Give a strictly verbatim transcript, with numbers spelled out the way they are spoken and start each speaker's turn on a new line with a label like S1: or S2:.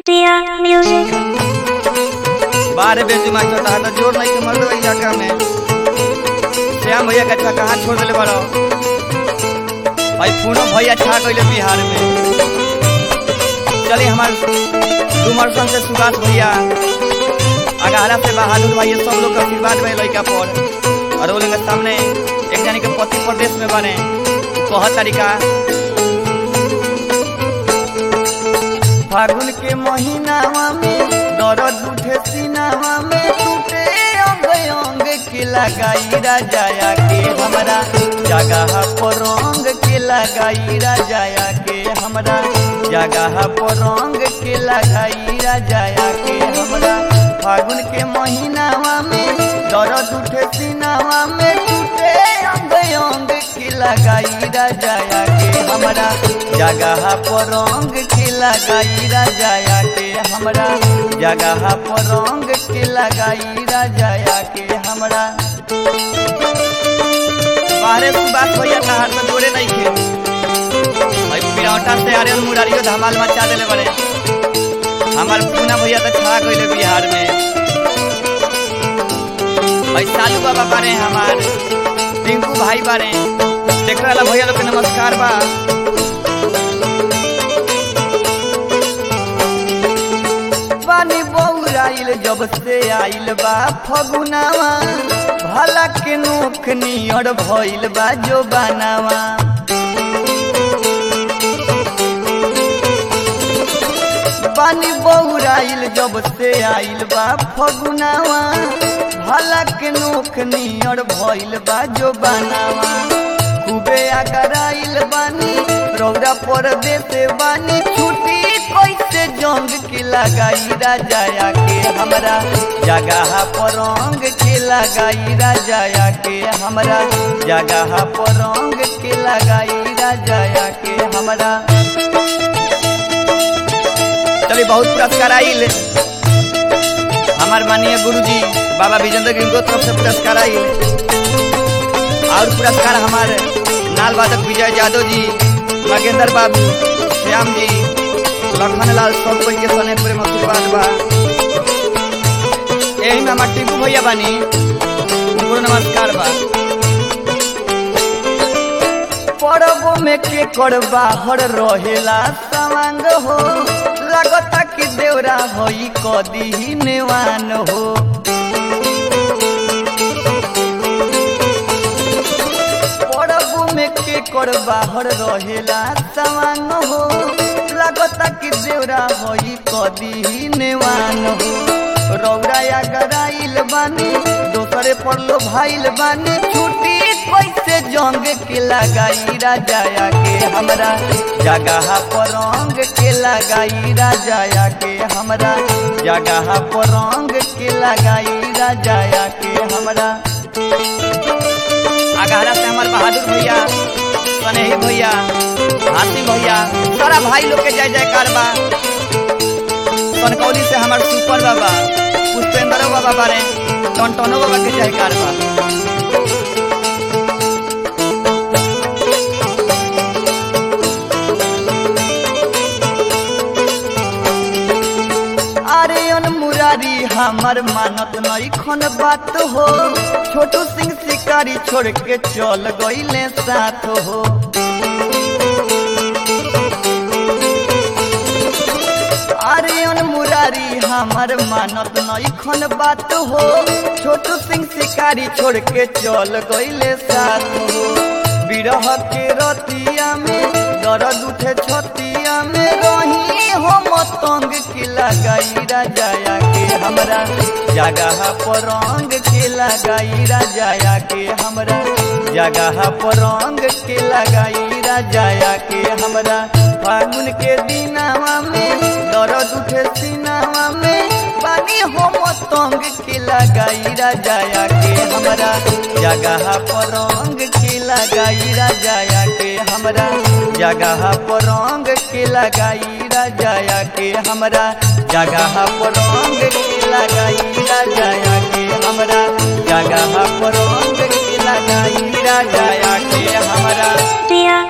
S1: Dear music.
S2: बारे बेंच master था तो जोर नहीं के मर गई इलाका में श्याम भैया का कहाँ छोड़ दिले बड़ो भाई पूनो भैया छा गइले बिहार में। चलिए हमारे डुमरसन से सुभाष भैया अगारा से बहादुर भाई सब लोग का आशीर्वाद में लड़का पर और वो लोग के सामने एक जानी के पति प्रदेश में बने बहुत तरीका फागुन के महीनावा में दर्द उठे सीनावा में टूटे अंग अंग के लगाई राजाया के हमारा जगह पर रंग के लगाई राजाया के हमारा जगह पर रंग के लगाई राजाया के हमारा फागुन के महीनावा में दर्द उठे सीनावा में टूटे अंग अंग के लगाई राजाया के हमारा जगह पर रंग के लगाई राजाया के हमारा जगह पर रंग के लगाई राजाया के हमारा। बाहरे सुबास भैया कहार में जोड़े नहीं थे भाई पिरौटा से आर्यन मुरारियो धमाल मचा देले बड़े हमार पूना भैया तो छा गइले बिहार में भाई सालू बाबा बारे हमार टिंकू भाई बारे देख रहा भैया लोग के नमस्कार बा। पानी बौराइल जब से आइल बा फगुनावा भला के नोख नियर भइल बा जो बनावा पानी बौराइल जब से आइल बा फगुनावा भला के नोख नियर भइल बा जो बनावा खूबे आगराइल बानी रौरा पर देते बानी छुट्टी कैसे जंग के लगाई राजाया के हमारा जगह पर रंग के लगाई राजाया के हमारा जगह पर रंग के लगाई राजाया के हमारा। चलिए बहुत पुरस्कार आइल हमार माननीय गुरुजी बाबा विजेंद्र गिरी को तरफ से पुरस्कार आइल और पुरस्कार हमारे नाल वादक विजय यादव जी मगेंद्र बाबू श्याम जी लखन लाल सब कोई के सने प्रेम आशीर्वाद बा। यही में हमार टिंकू भैया बानी उनको नमस्कार बा। परबो में के कर बाहर रहेला सवांग हो लगता कि देवरा होई कदी नेवान हो परबो में के कर बाहर रहेला सवांग हो लगता कि देवरा होई कदी नेवान हो रौराया गराइल बानी दोसरे पर लो भाइल बानी छुट्टी कैसे जंग के लगाई राजाया के हमारा जगह पर रंग के लगाई राजाया के हमारा जगह पर रंग के लगाई राजाया के हमारा। अगारा से हमारे बहादुर भैया सनेही भैया हाथी भैया सारा भाई लोग के जय जयकार बा। कनकौली से हमारे सुपर बाबा पुष्पेंद्र बाबा बारे टनटनो बाबा के जयकार बा। आर्यन मुरारी हमार मानत नहीं खन बात हो छोटू सिंह शिकारी छोड़ के चल गईले साथ हो आर्यन मुरारी हमार मानत नहीं खन बात हो छोटू सिंह शिकारी छोड़ के चल गईले साथ हो बिरह के रतिया में दर्द उठे छतिया में रही हो मतंग के लगाई राजाया के हमारा जगह पर रंग के लगाई राजाया के हमारा जगह पर रंग के लगाई राजाया के हमारा फागुन के दिनावा में दर्द उठे सीनावा में पानी हो मतंग के लगाई राजाया के हमारा जगह पर रंग के लगाई राजाया के हमारा जगह पर रंग के लगाई राजाया के हमारा जगह पर रंग के लगाई राजाया के हमारा जगह पर रंग के लगाई राजाया के हमारा।
S1: Dear